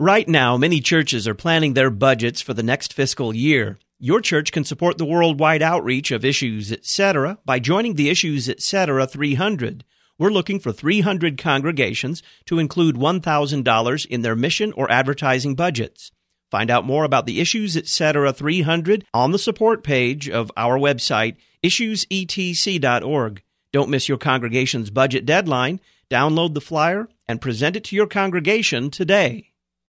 Right now, many churches are planning their budgets for the next fiscal year. Your church can support the worldwide outreach of Issues Etc. by joining the Issues Etc. 300. We're looking for 300 congregations to include $1,000 in their mission or advertising budgets. Find out more about the Issues Etc. 300 on the support page of our website, issuesetc.org. Don't miss your congregation's budget deadline. Download the flyer and present it to your congregation today.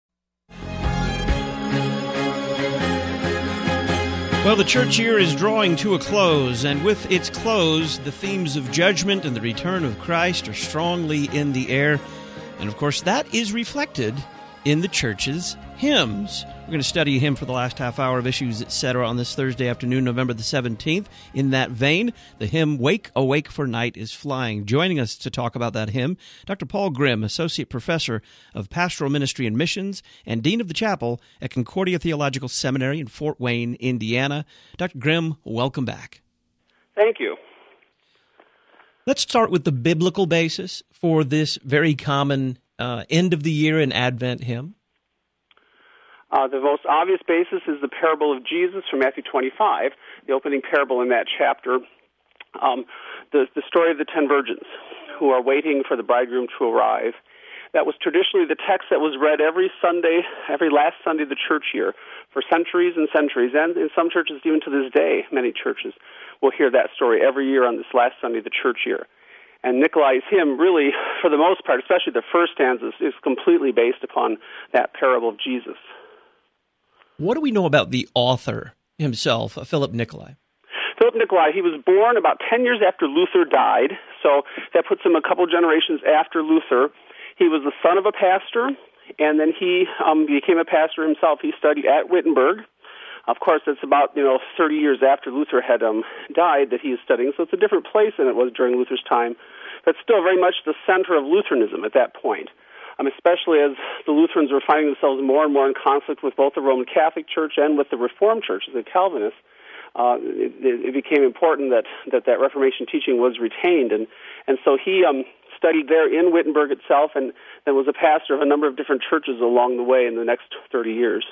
Well, the church year is drawing to a close, and with its close, the themes of judgment and the return of Christ are strongly in the air. And, of course, that is reflected in the church's hymns. We're going to study a hymn for the last half hour of Issues Etc. on this Thursday afternoon, November the 17th. In that vein, the hymn, Wake, Awake, for Night is Flying. Joining us to talk about that hymn, Dr. Paul Grimm, Associate Professor of Pastoral Ministry and Missions and Dean of the Chapel at Concordia Theological Seminary in Fort Wayne, Indiana. Dr. Grimm, welcome back. Thank you. Let's start with the biblical basis for this very common end of the year and Advent hymn. The most obvious basis is the parable of Jesus from Matthew 25, the opening parable in that chapter. The story of the 10 virgins who are waiting for the bridegroom to arrive. That was traditionally the text that was read every Sunday, every last Sunday of the church year for centuries and centuries. And in some churches, even to this day, many churches will hear that story every year on this last Sunday of the church year. And Nikolai's hymn really, for the most part, especially the first stanzas, is completely based upon that parable of Jesus. What do we know about the author himself, Philip Nicolai? Philip Nicolai, he was born about 10 years after Luther died, so that puts him a couple generations after Luther. He was the son of a pastor, and then he became a pastor himself. He studied at Wittenberg. Of course, it's about 30 years after Luther had died that he is studying, so it's a different place than it was during Luther's time, but still very much the center of Lutheranism at that point. Especially as the Lutherans were finding themselves more and more in conflict with both the Roman Catholic Church and with the Reformed churches, the Calvinists. It became important that Reformation teaching was retained, and so he studied there in Wittenberg itself, and then was a pastor of a number of different churches along the way in the next 30 years.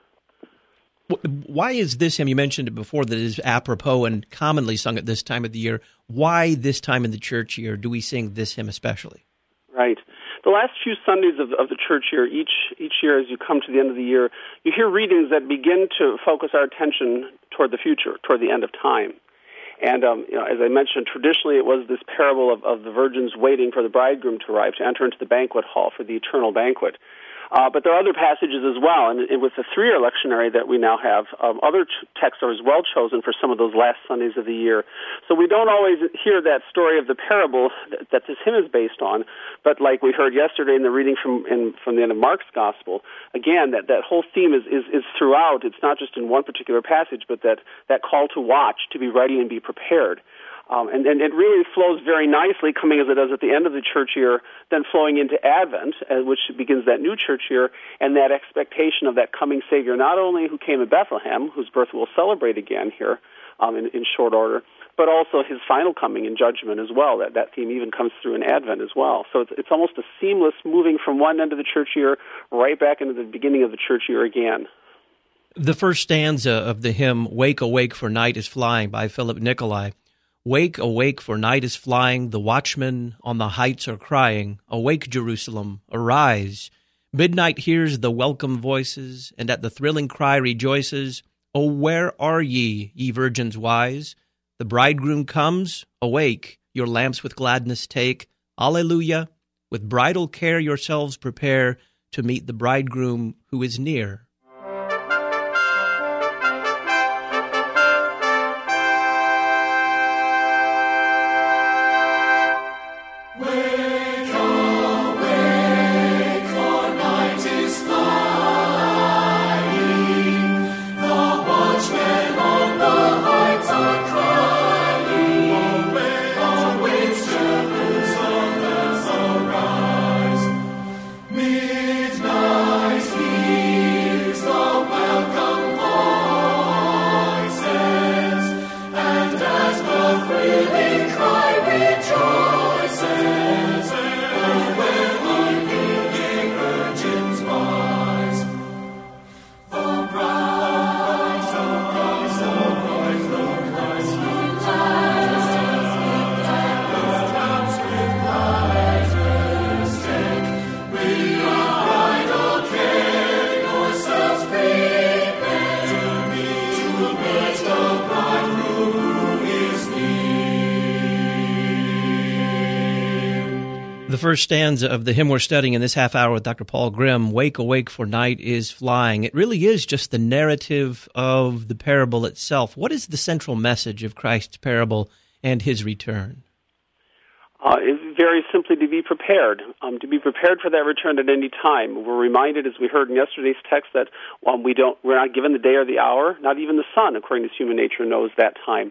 Why is this hymn, you mentioned it before, that is apropos and commonly sung at this time of the year? Why this time in the church year do we sing this hymn especially? Right. The last few Sundays of the church year, each year as you come to the end of the year, you hear readings that begin to focus our attention toward the future, toward the end of time. And as I mentioned, traditionally it was this parable of the virgins waiting for the bridegroom to arrive, to enter into the banquet hall for the eternal banquet. But there are other passages as well, and with the three-year lectionary that we now have, other texts are as well chosen for some of those last Sundays of the year. So we don't always hear that story of the parable that this hymn is based on, but like we heard yesterday in the reading from the end of Mark's Gospel, again, that whole theme is throughout. It's not just in one particular passage, but that call to watch, to be ready and be prepared. And it really flows very nicely, coming as it does at the end of the church year, then flowing into Advent, which begins that new church year, and that expectation of that coming Savior, not only who came in Bethlehem, whose birth we'll celebrate again here in short order, but also his final coming in judgment as well. That theme even comes through in Advent as well. So it's almost a seamless moving from one end of the church year right back into the beginning of the church year again. The first stanza of the hymn, Wake, Awake, for Night is Flying, by Philip Nicolai. Wake, awake, for night is flying, the watchmen on the heights are crying, Awake, Jerusalem, arise. Midnight hears the welcome voices, and at the thrilling cry rejoices, O where are ye, ye virgins wise? The bridegroom comes, awake, your lamps with gladness take, Alleluia, with bridal care yourselves prepare to meet the bridegroom who is near. Midnight here. first stanza of the hymn we're studying in this half hour with Dr. Paul Grimm, "Wake, awake, for night is flying." It really is just the narrative of the parable itself. What is the central message of Christ's parable and his return? It's very simply to be prepared for that return at any time. We're reminded, as we heard in yesterday's text, that we're not given the day or the hour. Not even the sun, according to human nature, knows that time.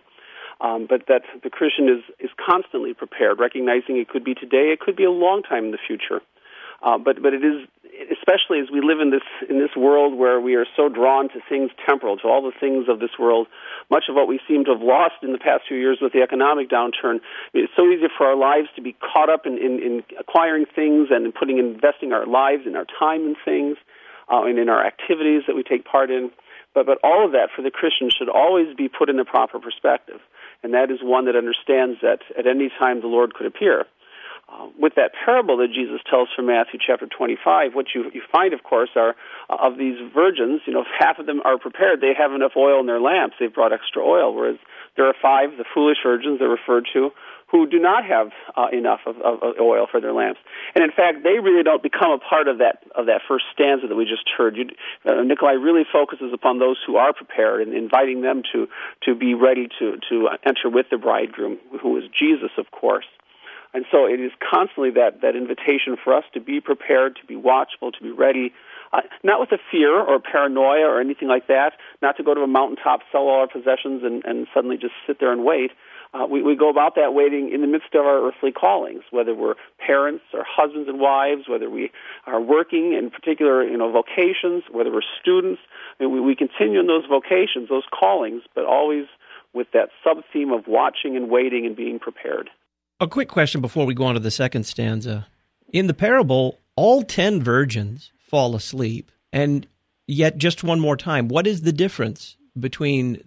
But that the Christian is constantly prepared, recognizing it could be today, it could be a long time in the future. But it is, especially as we live in this world where we are so drawn to things temporal, to all the things of this world, much of what we seem to have lost in the past few years with the economic downturn. It's so easy for our lives to be caught up in acquiring things and investing our lives and our time in things and in our activities that we take part in. But all of that for the Christian should always be put in the proper perspective, and that is one that understands that at any time the Lord could appear. With that parable that Jesus tells from Matthew chapter 25, what you find, of course, are of these virgins, if half of them are prepared, they have enough oil in their lamps, they've brought extra oil, whereas there are 5, the foolish virgins they're referred to, who do not have enough of oil for their lamps. And in fact, they really don't become a part of that first stanza that we just heard. Nikolai really focuses upon those who are prepared and inviting them to be ready to enter with the bridegroom, who is Jesus, of course. And so it is constantly that invitation for us to be prepared, to be watchful, to be ready, not with a fear or paranoia or anything like that, not to go to a mountaintop, sell all our possessions, and suddenly just sit there and wait. We go about that waiting in the midst of our earthly callings, whether we're parents or husbands and wives, whether we are working in particular vocations, whether we're students. We continue in those vocations, those callings, but always with that sub-theme of watching and waiting and being prepared. A quick question before we go on to the second stanza. In the parable, all 10 virgins fall asleep, and yet just one more time, what is the difference between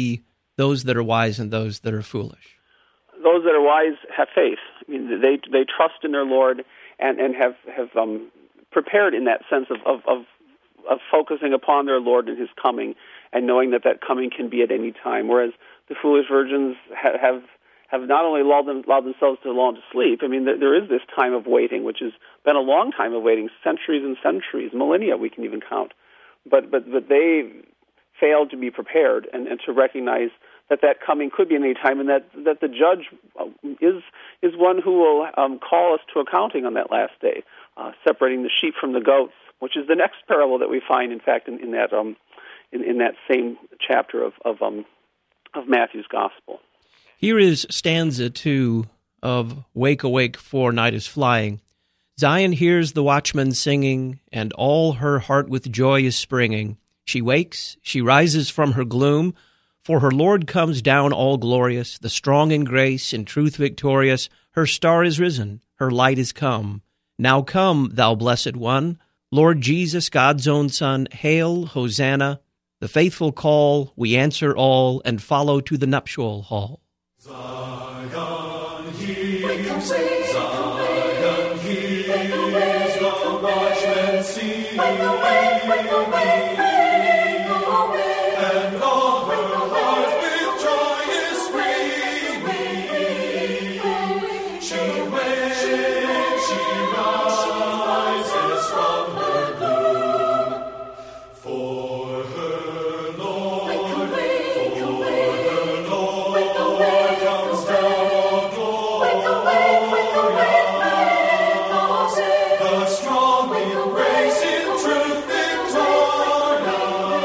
those that are wise and those that are foolish? Those that are wise have faith. They trust in their Lord and have prepared in that sense of focusing upon their Lord and his coming and knowing that coming can be at any time, whereas the foolish virgins have not only lulled themselves to lull to sleep. There is this time of waiting, which has been a long time of waiting, centuries and centuries, millennia we can even count. But they failed to be prepared and to recognize that coming could be any time, and that the judge is one who will call us to accounting on that last day, separating the sheep from the goats, which is the next parable that we find, in fact, in that same chapter of Matthew's Gospel. Here is stanza 2 of "Wake, awake, for night is flying." Zion hears the watchman singing, and all her heart with joy is springing. She wakes, she rises from her gloom, for her Lord comes down all glorious, the strong in grace, in truth victorious. Her star is risen, her light is come. Now come, thou blessed one, Lord Jesus, God's own Son. Hail, Hosanna, the faithful call, we answer all, and follow to the nuptial hall. Zion hears, Zion hears, the watchman sing. Wake awake, wake awake, wake awake, and all her heart with joy is springing. She wakes, she rises from her gloom, for her Lord, for her Lord comes down all glorious. The strong in grace, in truth victorious.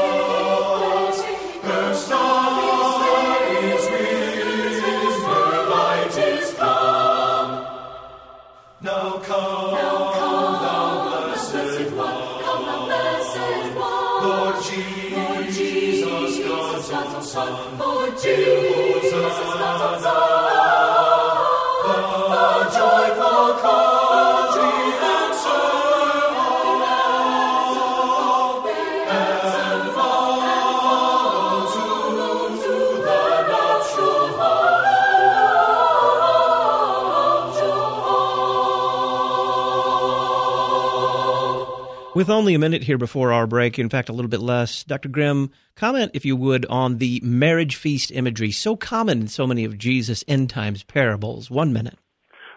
Her star is risen, her light is come. Now come, thou blessed one, Lord Jesus, God's own Son. Lord Jesus, God's own Son. The joyful call we answer all, and follow to the nuptial hall. With only a minute here before our break, in fact a little bit less, Dr. Grimm, comment, if you would, on the marriage feast imagery, so common in so many of Jesus' end times parables. 1 minute.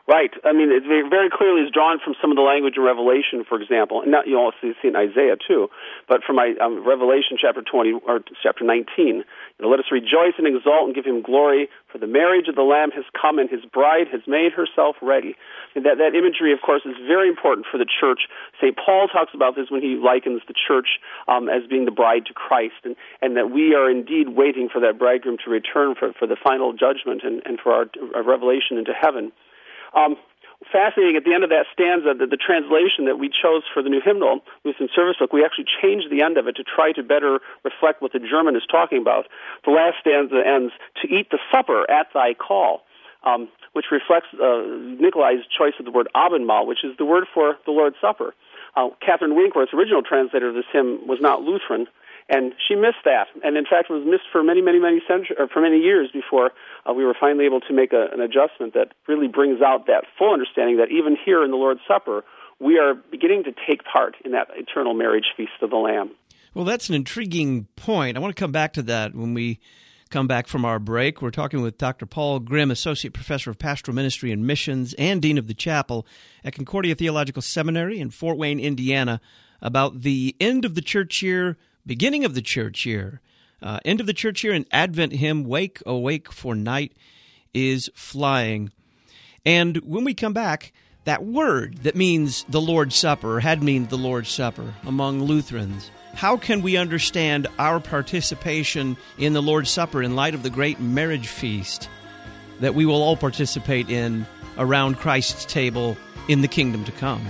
Right. I mean, it very clearly is drawn from some of the language in Revelation, for example, and not, you also see it in Isaiah too. But from Revelation chapter 20 or chapter 19, let us rejoice and exult and give Him glory, for the marriage of the Lamb has come, and His bride has made herself ready. And that imagery, of course, is very important for the church. St. Paul talks about this when he likens the church as being the bride to Christ, and that we are indeed waiting for that bridegroom to return for the final judgment and for our revelation into heaven. Fascinating, at the end of that stanza, the translation that we chose for the new hymnal, Lutheran Service Book, we actually changed the end of it to try to better reflect what the German is talking about. The last stanza ends, "To eat the supper at thy call," which reflects Nikolai's choice of the word Abendmahl, which is the word for the Lord's Supper. Catherine Winkworth, original translator of this hymn, was not Lutheran, and she missed that, and in fact was missed for many years before we were finally able to make an adjustment that really brings out that full understanding that even here in the Lord's Supper, we are beginning to take part in that eternal marriage feast of the Lamb. Well, that's an intriguing point. I want to come back to that when we come back from our break. We're talking with Dr. Paul Grimm, Associate Professor of Pastoral Ministry and Missions and Dean of the Chapel at Concordia Theological Seminary in Fort Wayne, Indiana, about the end of the church year, beginning of the church year. End of the church year and Advent hymn, "Wake, Awake, for Night is Flying." And when we come back, that word that means the Lord's Supper, or had meant the Lord's Supper among Lutherans, how can we understand our participation in the Lord's Supper in light of the great marriage feast that we will all participate in around Christ's table in the kingdom to come?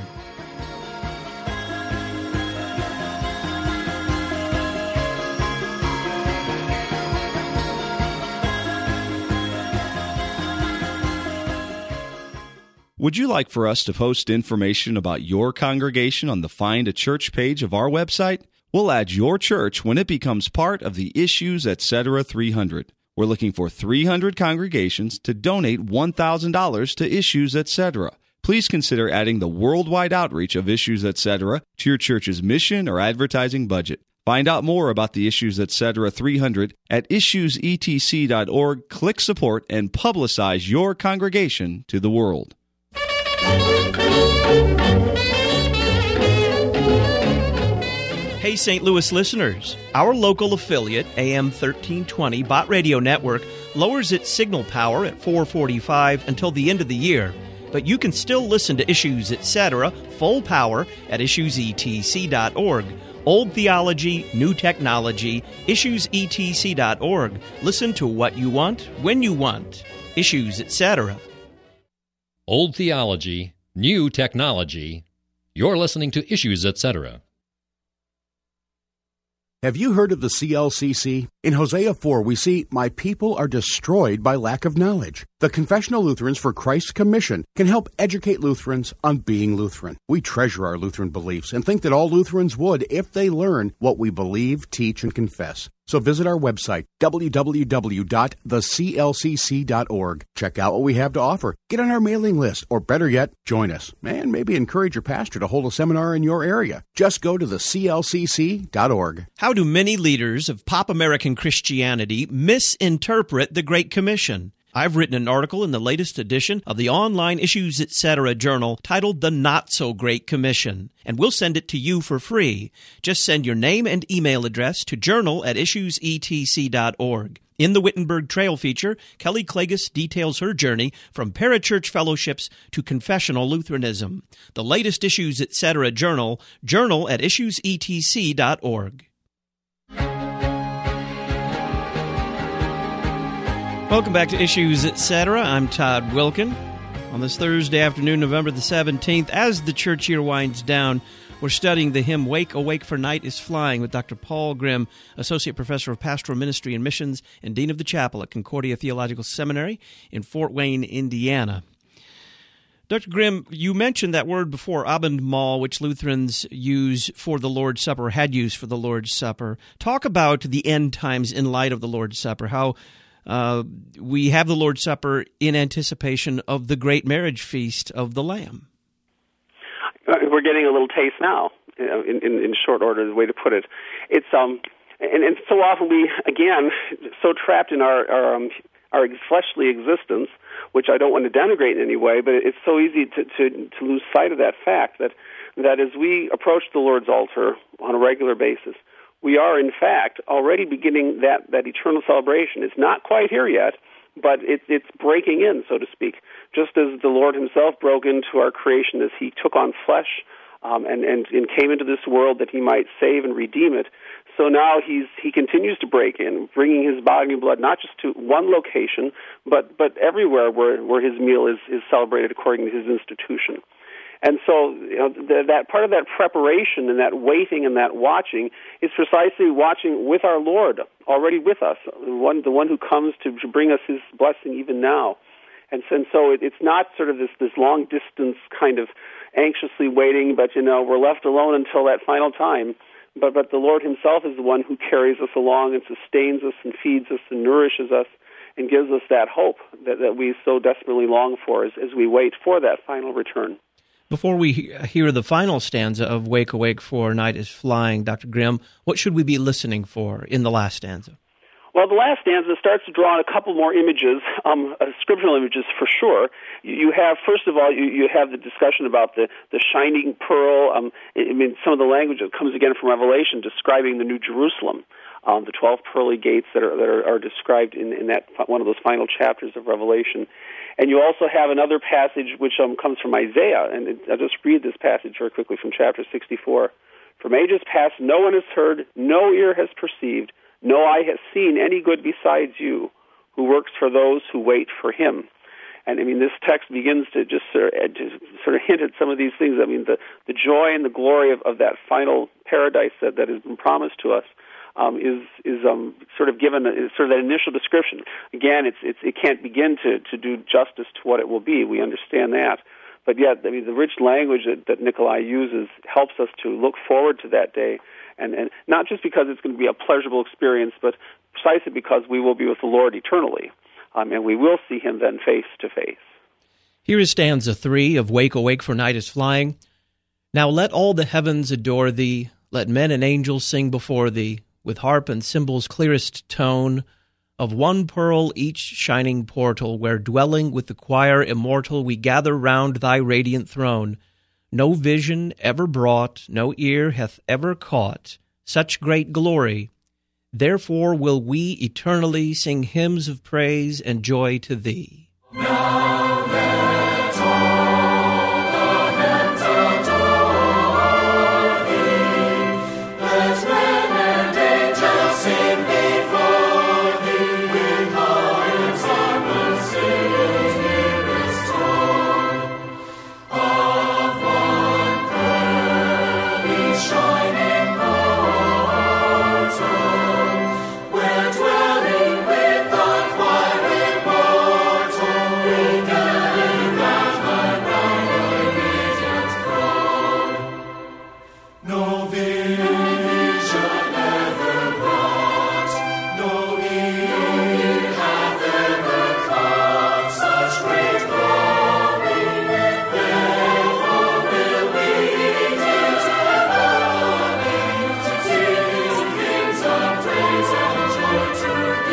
Would you like for us to post information about your congregation on the Find a Church page of our website? We'll add your church when it becomes part of the Issues Etc. 300. We're looking for 300 congregations to donate $1,000 to Issues Etc. Please consider adding the worldwide outreach of Issues Etc. to your church's mission or advertising budget. Find out more about the Issues Etc. 300 at issuesetc.org. Click support and publicize your congregation to the world. Hey, St. Louis listeners, our local affiliate, AM 1320 Bott Radio Network, lowers its signal power at 4:45 until the end of the year, but you can still listen to Issues Etc. full power at issuesetc.org. Old theology, new technology, issuesetc.org. Listen to what you want, when you want. Issues Etc. Old theology, new technology. You're listening to Issues Etc. Have you heard of the CLCC? In Hosea 4, we see, "My people are destroyed by lack of knowledge." The Confessional Lutherans for Christ's Commission can help educate Lutherans on being Lutheran. We treasure our Lutheran beliefs and think that all Lutherans would if they learn what we believe, teach, and confess. So visit our website, www.theclcc.org. Check out what we have to offer. Get on our mailing list, or better yet, join us. And maybe encourage your pastor to hold a seminar in your area. Just go to theclcc.org. How do many leaders of pop American Christianity misinterpret the Great Commission? I've written an article in the latest edition of the online Issues Etc. journal titled The Not So Great Commission, and we'll send it to you for free. Just send your name and email address to journal@issuesetc.org. In the Wittenberg Trail feature, Kelly Klages details her journey from parachurch fellowships to confessional Lutheranism. The latest Issues Etc. journal, journal@issuesetc.org. Welcome back to Issues Etc. I'm Todd Wilkin. On this Thursday afternoon, November the 17th, as the church year winds down, we're studying the hymn, "Wake, Awake, for Night is Flying," with Dr. Paul Grimm, Associate Professor of Pastoral Ministry and Missions and Dean of the Chapel at Concordia Theological Seminary in Fort Wayne, Indiana. Dr. Grimm, you mentioned that word before, Abendmahl, which Lutherans use for the Lord's Supper, had used for the Lord's Supper. Talk about the end times in light of the Lord's Supper, how we have the Lord's Supper in anticipation of the great marriage feast of the Lamb. We're getting a little taste now, in short order, the way to put it. It's and so often we, again, so trapped in our fleshly existence, which I don't want to denigrate in any way, but it's so easy to lose sight of that fact that as we approach the Lord's altar on a regular basis, we are, in fact, already beginning that eternal celebration. It's not quite here yet, but it's breaking in, so to speak. Just as the Lord himself broke into our creation as he took on flesh and came into this world that he might save and redeem it, so now he continues to break in, bringing his body and blood not just to one location, but everywhere where his meal is celebrated according to his institution. And so that part of that preparation and that waiting and that watching is precisely watching with our Lord, already with us, the one who comes to bring us his blessing even now. And so it's not sort of this long distance kind of anxiously waiting, but we're left alone until that final time. But the Lord himself is the one who carries us along and sustains us and feeds us and nourishes us and gives us that hope that we so desperately long for as we wait for that final return. Before we hear the final stanza of Wake, Awake, for Night is Flying, Dr. Grimm, what should we be listening for in the last stanza? Well, the last stanza starts to draw on a couple more images, scriptural images for sure. You have, first of all, you have the discussion about the shining pearl. Some of the language that comes again from Revelation describing the New Jerusalem, the 12 pearly gates that are described in that one of those final chapters of Revelation. And you also have another passage which comes from Isaiah, and I'll just read this passage very quickly from chapter 64. From ages past, no one has heard, no ear has perceived, no eye has seen any good besides you, who works for those who wait for him. And this text begins to just sort of hint at some of these things. The joy and the glory of that final paradise that has been promised to us is sort of given sort of that initial description. Again, it can't begin to do justice to what it will be. We understand that. But yet, the rich language that Nikolai uses helps us to look forward to that day, and not just because it's going to be a pleasurable experience, but precisely because we will be with the Lord eternally, and we will see him then face to face. Here is stanza 3 of Wake, Awake, for Night is Flying. Now let all the heavens adore thee, let men and angels sing before thee, with harp and cymbals' clearest tone, of one pearl each shining portal, where dwelling with the choir immortal we gather round thy radiant throne. No vision ever brought, no ear hath ever caught such great glory. Therefore will we eternally sing hymns of praise and joy to thee. Now let all the heavens adore thee. Let men and angels sing before thee, with harps, harp, cymbals, nearest tone. Of one pearly shining portal, where dwelling with the choir immortal, we gather round thy radiant throne. No vision ever brought, no ear hath ever caught such great glory. Therefore will we eternally sing hymns of praise and joy to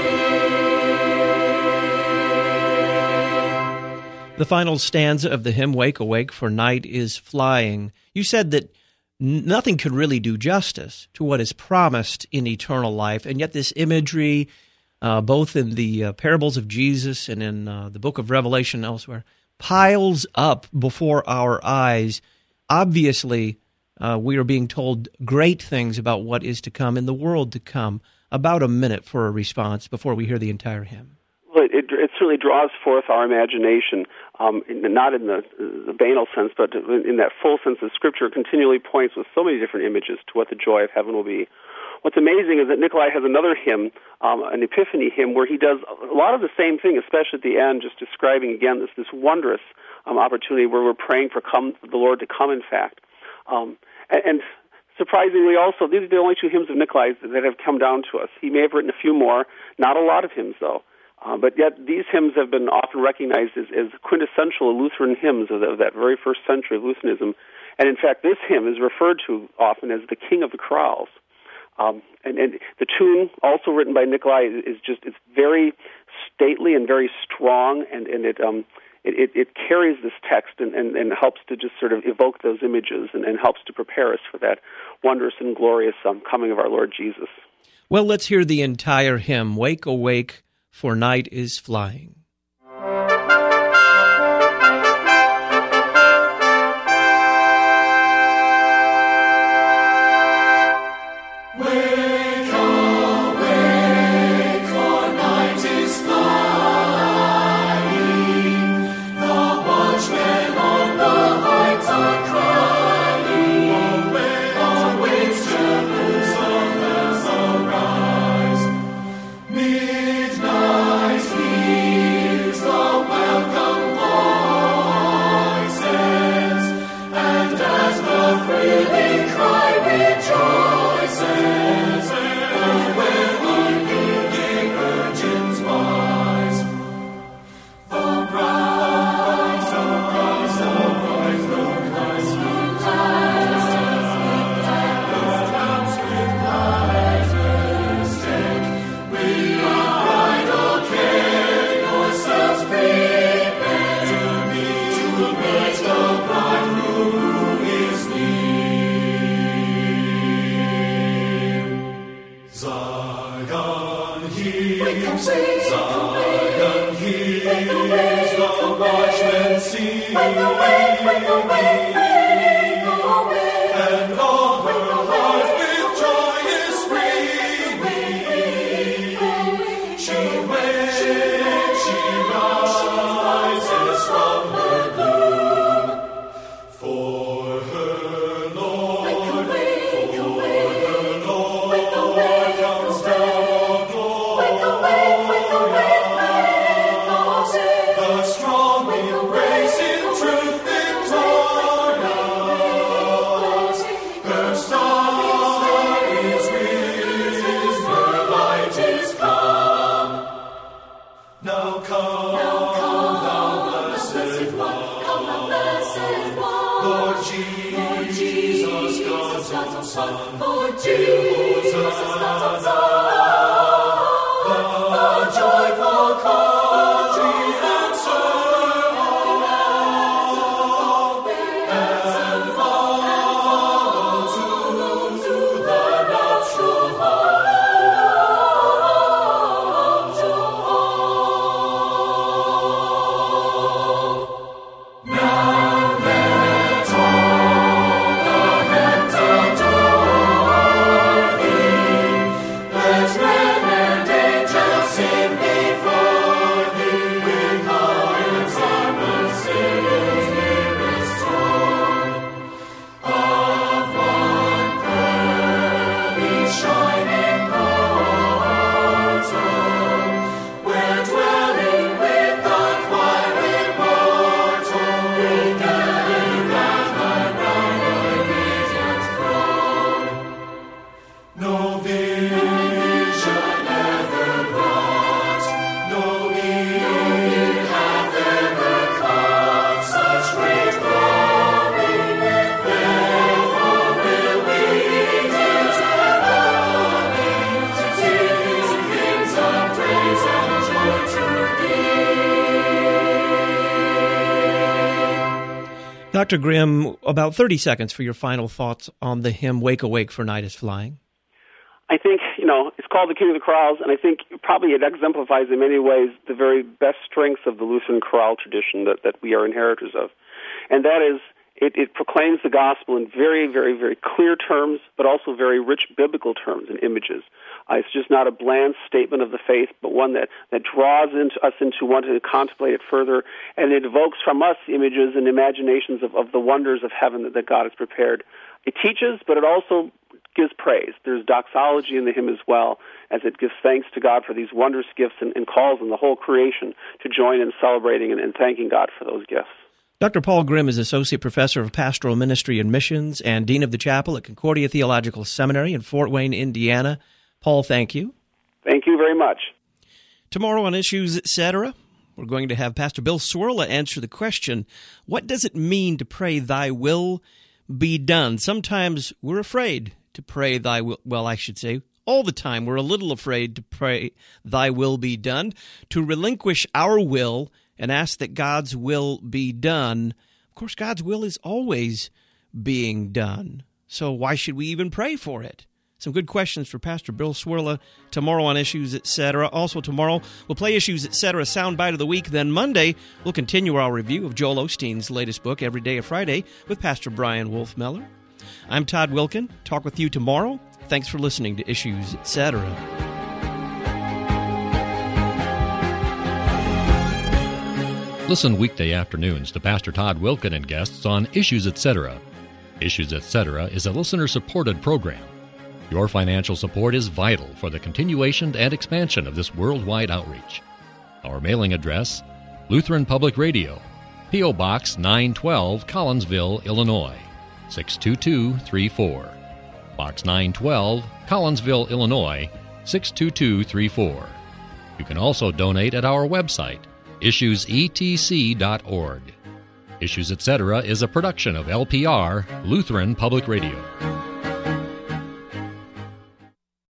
thee. The final stanza of the hymn, Wake, Awake, for Night is Flying. You said that nothing could really do justice to what is promised in eternal life, and yet this imagery, both in the parables of Jesus and in the book of Revelation and elsewhere, piles up before our eyes. Obviously, we are being told great things about what is to come in the world to come. About a minute for a response before we hear the entire hymn. Well, it certainly draws forth our imagination, not in the banal sense, but in that full sense that Scripture continually points with so many different images to what the joy of heaven will be. What's amazing is that Nikolai has another hymn, an Epiphany hymn, where he does a lot of the same thing, especially at the end, just describing again this wondrous opportunity where we're praying for the Lord to come, in fact. And surprisingly also, these are the only two hymns of Nikolai's that have come down to us. He may have written a few more, not a lot of hymns, though. But yet these hymns have been often recognized as quintessential Lutheran hymns of that very first century of Lutheranism. And in fact, this hymn is referred to often as the King of the Chorales. And the tune, also written by Nikolai, it's very stately and very strong, and it carries this text and helps to just sort of evoke those images and helps to prepare us for that wondrous and glorious coming of our Lord Jesus. Well, let's hear the entire hymn, Wake, Awake, for Night is Flying. Dr. Grimm, about 30 seconds for your final thoughts on the hymn, Wake, Awake, for Night is Flying. I think, it's called the King of the Chorales, and I think probably it exemplifies in many ways the very best strengths of the Lutheran chorale tradition that we are inheritors of. And that is, it proclaims the gospel in very, very, very clear terms, but also very rich biblical terms and images. It's just not a bland statement of the faith, but one that draws us into wanting to contemplate it further, and it evokes from us images and imaginations of the wonders of heaven that God has prepared. It teaches, but it also gives praise. There's doxology in the hymn as well, as it gives thanks to God for these wondrous gifts and calls on the whole creation to join in celebrating and thanking God for those gifts. Dr. Paul Grimm is Associate Professor of Pastoral Ministry and Missions and Dean of the Chapel at Concordia Theological Seminary in Fort Wayne, Indiana. Paul, thank you. Thank you very much. Tomorrow on Issues, Etc., we're going to have Pastor Bill Swirla answer the question, what does it mean to pray, Thy will be done? Sometimes we're afraid to pray thy will, all the time we're a little afraid to pray thy will be done, to relinquish our will and ask that God's will be done. Of course, God's will is always being done. So why should we even pray for it? Some good questions for Pastor Bill Swirla tomorrow on Issues, Etc. Also tomorrow, we'll play Issues, Etc. Soundbite of the Week. Then Monday, we'll continue our review of Joel Osteen's latest book, Every Day of Friday, with Pastor Brian Wolfmeller. I'm Todd Wilkin. Talk with you tomorrow. Thanks for listening to Issues, Etc. Listen weekday afternoons to Pastor Todd Wilkin and guests on Issues, Etc. Issues, Etc. is a listener-supported program. Your financial support is vital for the continuation and expansion of this worldwide outreach. Our mailing address, Lutheran Public Radio, P.O. Box 912, Collinsville, Illinois, 62234. Box 912, Collinsville, Illinois, 62234. You can also donate at our website, issuesetc.org. Issues, Etc. is a production of LPR, Lutheran Public Radio.